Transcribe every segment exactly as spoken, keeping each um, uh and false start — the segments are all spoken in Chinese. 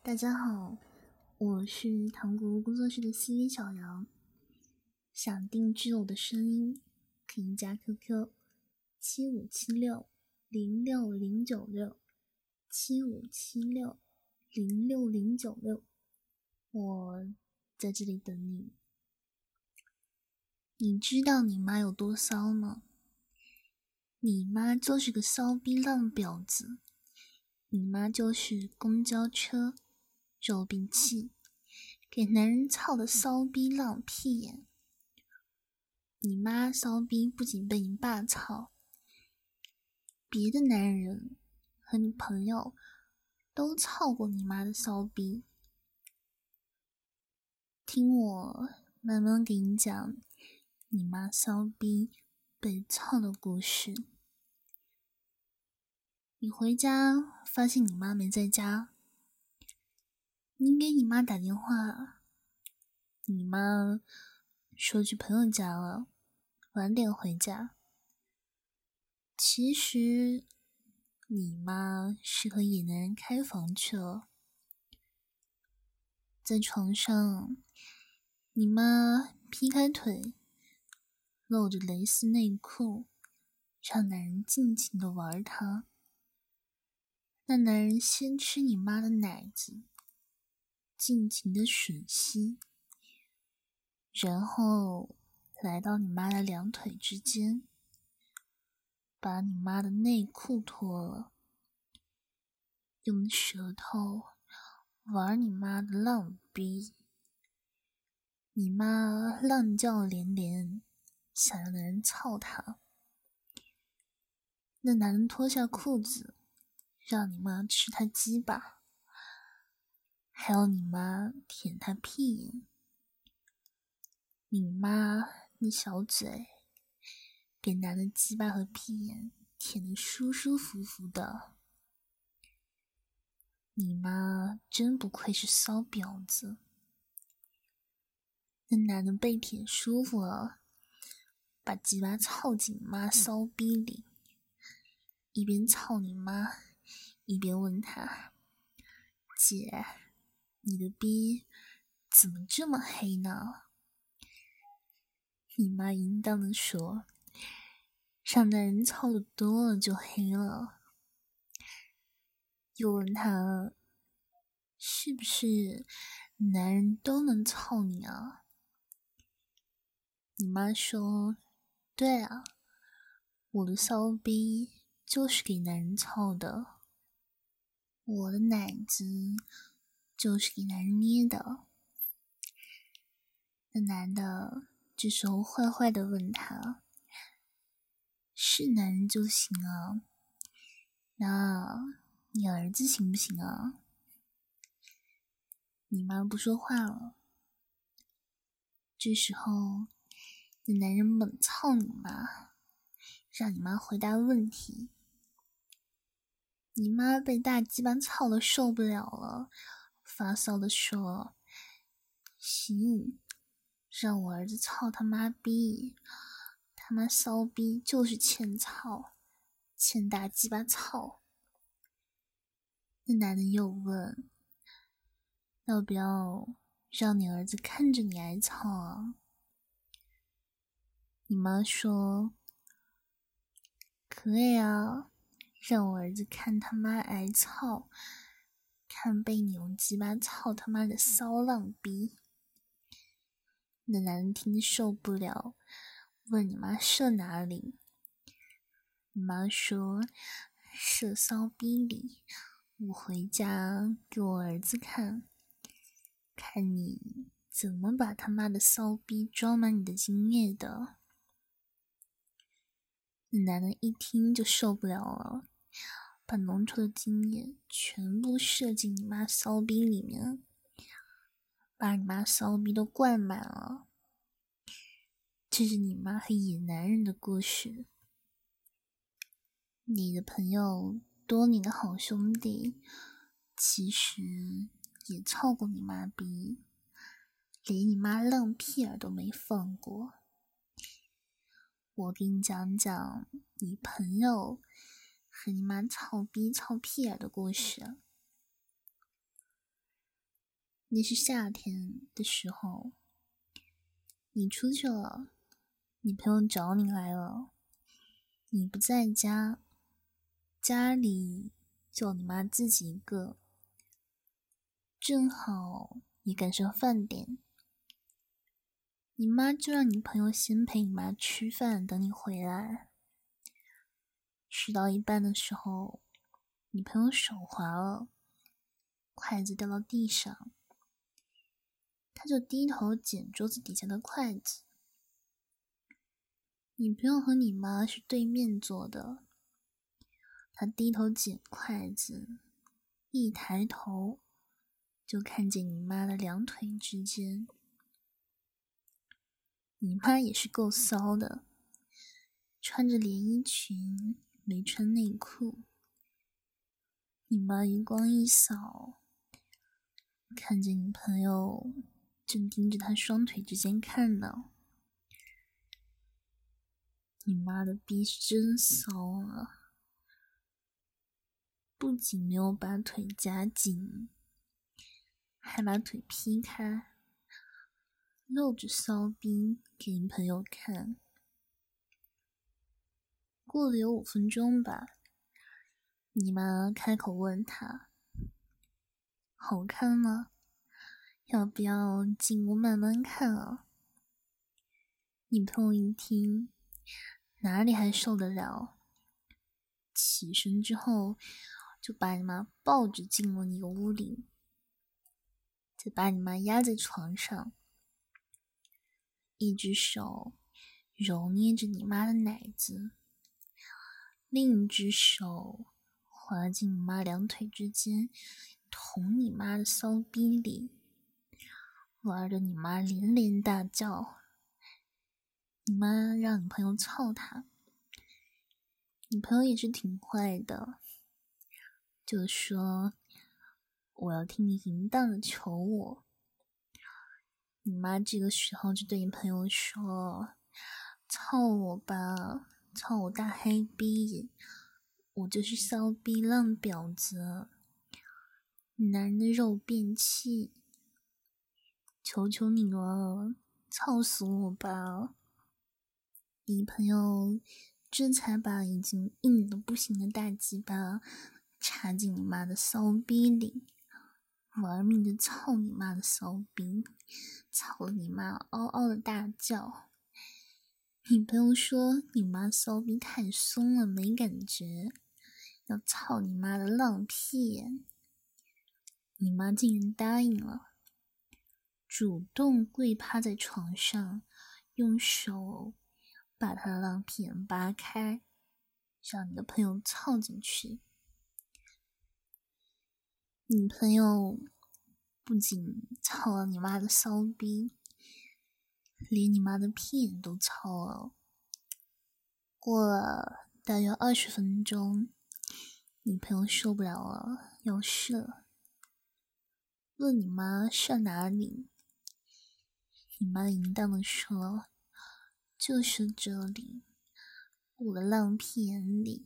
大家好，我是糖果工作室的 C V 小杨。想定制我的声音，可以加 Q Q 七五七六零六零九六七五七六零六零九六，我在这里等你。你知道你妈有多骚吗？你妈就是个骚逼浪婊子，你妈就是公交车肉饼器，给男人操的骚逼浪屁眼。你妈骚逼不仅被你爸操，别的男人和你朋友都操过你妈的骚逼。听我慢慢给你讲你妈骚逼被操的故事。你回家发现你妈没在家，你给你妈打电话，你妈说去朋友家了，晚点回家。其实你妈是和野男人开房去了。在床上，你妈劈开腿，露着蕾丝内裤，让男人尽情的玩她。那男人先吃你妈的奶子，尽情的吮吸，然后来到你妈的两腿之间，把你妈的内裤脱了，用舌头玩你妈的浪逼。你妈浪叫连连，想让男人操她。那男人脱下裤子，让你妈吃他鸡巴，还要你妈舔他屁眼。你妈那小嘴给男的鸡巴和屁眼舔得舒舒服服的。你妈真不愧是骚婊子。那男的被舔舒服了，把鸡巴操进你妈骚逼里，一边操你妈，一边问她：姐，你的逼怎么这么黑呢？你妈淫荡地说：让男人操的多了就黑了。又问她：是不是男人都能操你啊？你妈说：对啊，我的骚逼就是给男人操的，我的奶子就是给男人捏的。那男的这时候坏坏的问他：是男人就行啊，那你儿子行不行啊？你妈不说话了。这时候那男人猛操你妈，让你妈回答问题。你妈被大鸡巴操的受不了了，发骚的说：行，让我儿子操他妈逼，他妈骚逼就是欠操，欠大鸡巴操。那男的又问：要不要让你儿子看着你挨操啊？你妈说：可以啊，让我儿子看他妈挨操，看被你用鸡巴操他妈的骚浪逼。那男人听受不了，问你妈射哪里？你妈说：射骚逼里，我回家给我儿子看，看你怎么把他妈的骚逼装满你的精液的。那男的一听就受不了了，把浓稠的精液全部射进你妈骚逼里面，把你妈骚逼都灌满了。这是你妈和野男人的故事。你的朋友多年的好兄弟，其实也操过你妈逼，连你妈浪屁眼都没放过。我给你讲讲你朋友和你妈操逼操屁眼的故事。 那是夏天的时候，你出去了，你朋友找你来了，你不在家，家里就你妈自己一个，正好也赶上饭点，你妈就让你朋友先陪你妈吃饭，等你回来。吃到一半的时候，你朋友手滑了，筷子掉到地上，他就低头捡桌子底下的筷子。你朋友和你妈是对面坐的，他低头捡筷子，一抬头就看见你妈的两腿之间。你妈也是够骚的，穿着连衣裙，没穿内裤。你妈余光一扫，看见你朋友正盯着她双腿之间看呢。你妈的逼是真骚啊！不仅没有把腿夹紧，还把腿劈开，露着骚逼给你朋友看。过了有五分钟吧，你妈开口问他：“好看吗？要不要进屋慢慢看啊？”你朋友一听，哪里还受得了？起身之后，就把你妈抱着进了那个屋里，再把你妈压在床上，一只手揉捏着你妈的奶子，另一只手滑进你妈两腿之间，捅你妈的骚逼里，玩得你妈连连大叫。你妈让你朋友操她，你朋友也是挺坏的，就说我要听你淫荡的求我。你妈这个时候就对你朋友说：“操我吧，操我大黑逼，我就是骚逼浪婊子，男人的肉便器，求求你了，操死我吧！”你朋友这才把已经硬的不行的大鸡巴插进你妈的骚逼里，玩命的操你妈的骚逼，操了你妈嗷嗷的大叫。你朋友说你妈骚逼太松了，没感觉，要操你妈的浪屁眼。你妈竟然答应了，主动跪趴在床上，用手把他的浪屁眼扒开，让你的朋友操进去。你朋友不仅操了你妈的骚逼，连你妈的屁眼都操了。过了大约二十分钟，你朋友受不了了，要射，问你妈射哪里？你妈淫荡的说：“就是这里，我的浪屁眼里。”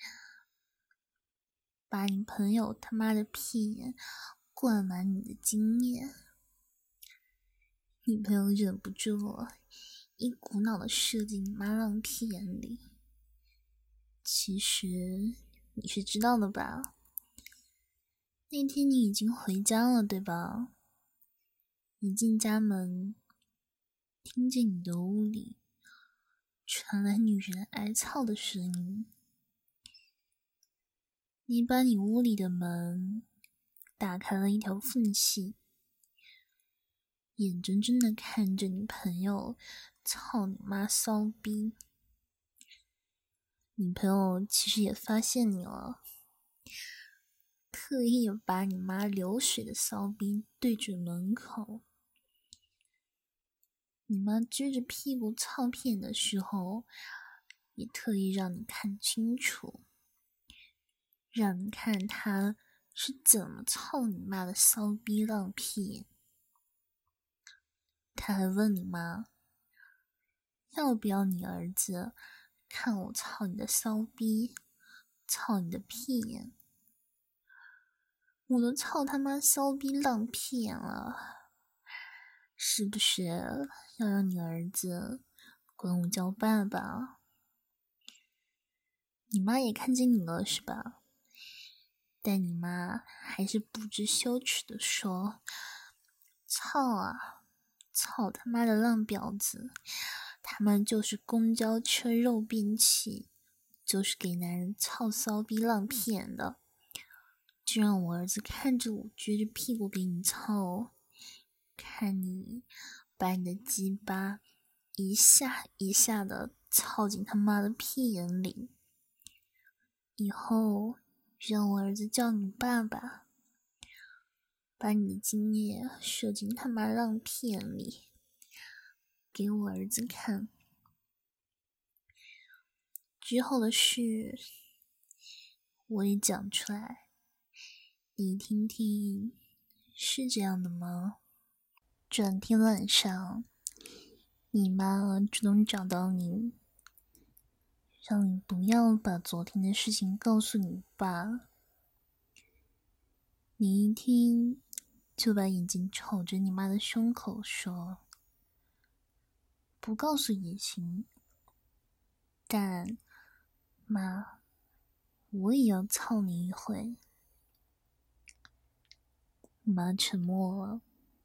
把你朋友他妈的屁眼灌满你的精液。你朋友忍不住了，一股脑的射进你妈浪屁眼里。其实你是知道的吧？那天你已经回家了，对吧？一进家门，听见你的屋里传来女人哀操的声音。你把你屋里的门打开了一条缝隙，眼睁睁的看着你朋友操你妈骚逼。你朋友其实也发现你了，特意把你妈流水的骚逼对准门口。你妈撅着屁股操屁眼的时候，也特意让你看清楚，让你看她是怎么操你妈的骚逼浪屁眼。他还问你妈，要不要你儿子看我操你的骚逼，操你的屁眼？ 我都操他妈骚逼浪屁眼了，是不是要让你儿子管我叫爸爸？你妈也看见你了是吧？但你妈还是不知羞耻的说：操啊，操他妈的浪婊子，他们就是公交车肉便器，就是给男人操骚逼浪屁眼的。就让我儿子看着我撅着屁股给你操，看你把你的鸡巴一下一下的操进他妈的屁眼里，以后让我儿子叫你爸爸，把你的精液射进他妈浪屁眼里，给我儿子看。之后的事我也讲出来，你听听，是这样的吗？转天晚上，你妈主动找到你，让你不要把昨天的事情告诉你爸。你一听，就把眼睛瞅着你妈的胸口说：不告诉也行，但妈，我也要操你一回。你妈沉默了。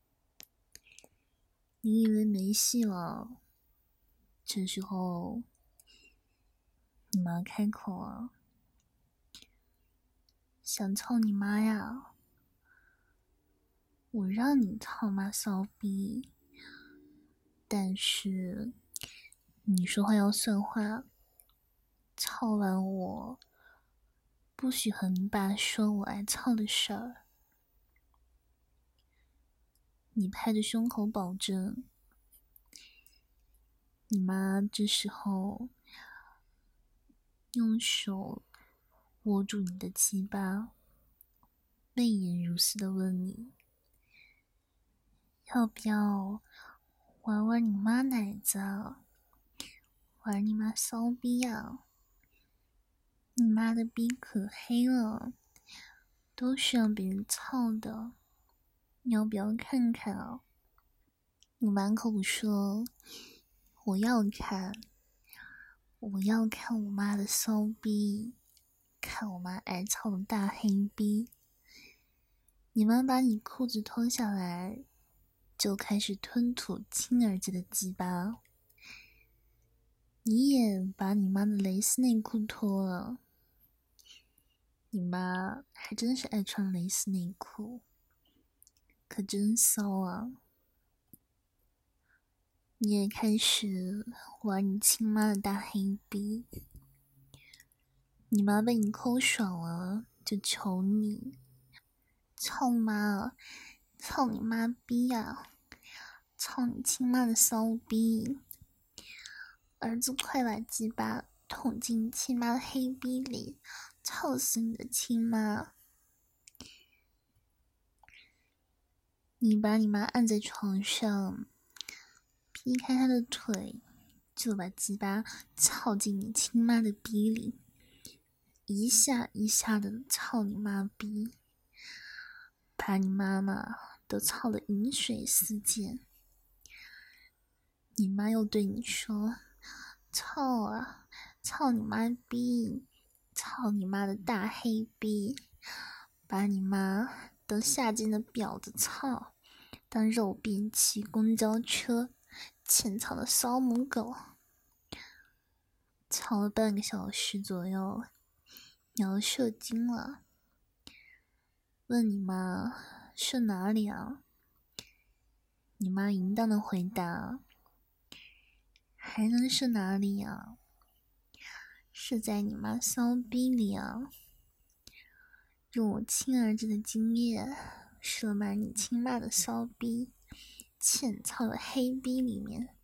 你以为没戏了，这时候你妈开口了：想操你妈呀？我让你操妈骚逼，但是你说话要算话，操完我不许和你爸说我爱操的事儿。你拍着胸口保证。你妈这时候用手握住你的鸡巴，媚眼如丝的问你：要不要玩玩你妈奶子啊？玩你妈骚逼啊？你妈的逼可黑了，都是让别人操的，你要不要看看啊？你满口说我要看，我要看我妈的骚逼，看我妈爱操的大黑逼。你妈把你裤子脱下来，就开始吞吐亲儿子的鸡巴。你也把你妈的蕾丝内裤脱了。你妈还真是爱穿蕾丝内裤，可真骚啊！你也开始玩你亲妈的大黑逼。你妈被你抠爽了，就求你操妈，操你妈逼呀！操你亲妈的骚逼！儿子快把鸡巴捅进亲妈的黑逼里，操死你的亲妈！你把你妈按在床上，劈开她的腿，就把鸡巴操进你亲妈的逼里，一下一下的操你妈逼，把你妈妈都操得饮水思溅。你妈又对你说：操啊，操你妈逼，操你妈的大黑逼，把你妈当下贱的婊子操，当肉便器公交车欠操的骚母狗。操了半个小时左右，你要射精了。问你妈射哪里啊？你妈淫荡的回答：还能射哪里啊？射在你妈骚逼里啊！用我亲儿子的精液射满你亲妈的骚逼，欠操的黑逼里面。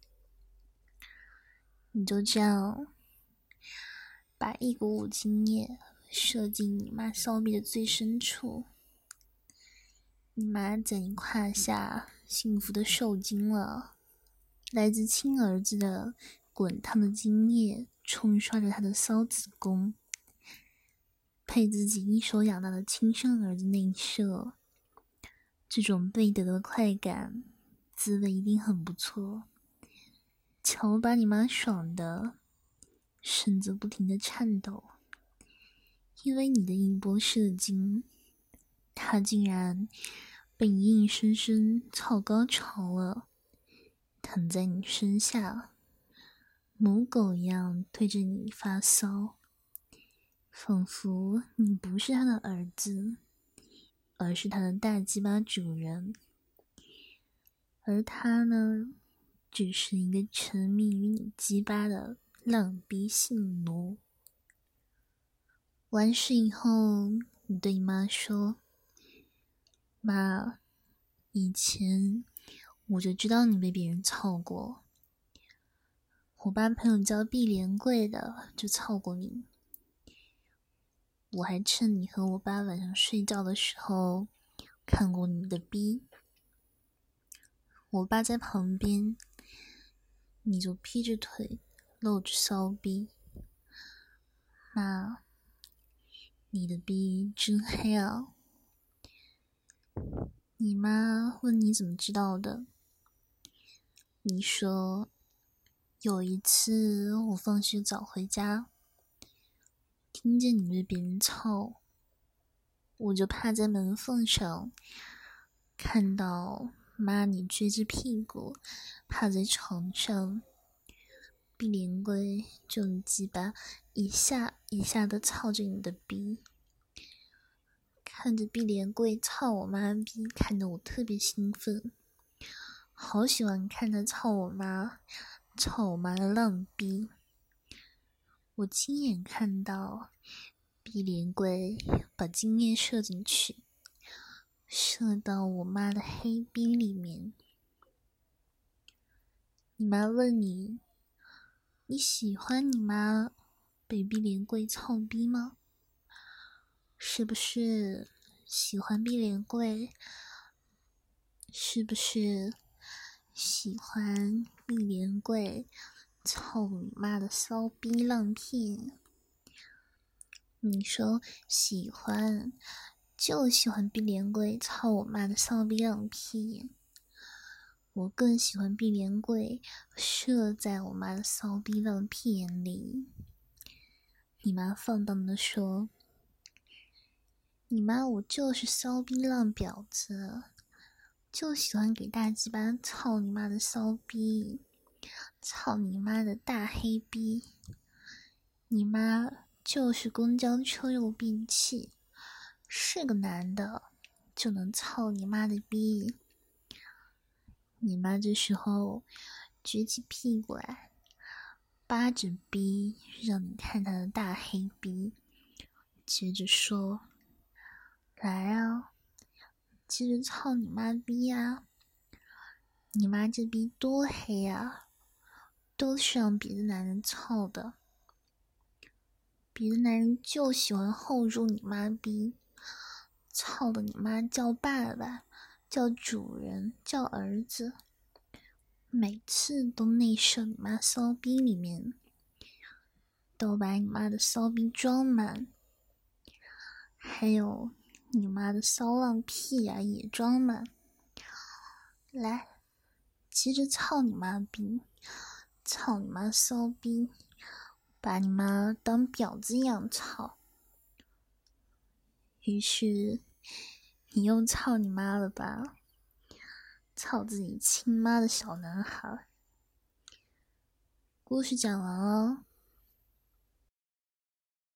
你就这样把一股股精液射进你妈骚逼的最深处。你妈在你胯下幸福的受精了，来自亲儿子的滚烫的精液冲刷着她的骚子宫， 配自己一手养大的亲生儿子内射，这种被得的快感，滋味一定很不错。瞧把你妈爽的，身子不停地颤抖，因为你的一波射精，她竟然被你硬生生操高潮了，躺在你身下，母狗一样对着你发骚，仿佛你不是他的儿子，而是他的大鸡巴主人，而他呢，只是一个沉迷于你鸡巴的浪逼性奴。完事以后，你对你妈说：“妈，以前我就知道你被别人操过，我爸朋友叫碧莲贵的，就操过你。我还趁你和我爸晚上睡觉的时候看过你的逼。我爸在旁边，你就劈着腿露着骚逼。妈，你的逼真黑啊！”你妈问你怎么知道的，你说有一次我放学早回家，听见你被别人操，我就趴在门缝上，看到妈你撅着屁股趴在床上，碧莲贵就你鸡巴一下一下的操着你的逼。看着碧莲贵操我妈逼，看得我特别兴奋，好喜欢看她操我妈，操我妈的浪逼。我亲眼看到碧莲贵把精液射进去，射到我妈的黑逼里面。你妈问你，你喜欢你妈被碧莲贵操逼吗？是不是喜欢碧莲贵？是不是喜欢碧莲贵操你妈的骚逼浪屁？你说喜欢，就喜欢碧莲贵操我妈的骚逼浪屁。我更喜欢碧莲贵射在我妈的骚逼浪屁眼里。你妈放荡地说：“你妈我就是骚逼浪婊子，就喜欢给大鸡巴操你妈的骚逼，操你妈的大黑逼。你妈就是公交车肉兵器，是个男的就能操你妈的逼。”你妈这时候举起屁股来，扒着逼让你看她的大黑逼，接着说：“来啊，接着操你妈逼啊！你妈这逼多黑啊，都是让别的男人操的。别的男人就喜欢后入你妈逼，操的你妈叫爸爸，叫主人，叫儿子，每次都内射你妈骚逼里面，都把你妈的骚逼装满，还有你妈的骚浪屁啊也装满。来，接着操你妈逼，操你妈骚逼，把你妈当婊子一样操。”于是你又操你妈了吧，操自己亲妈的小男孩。故事讲完了。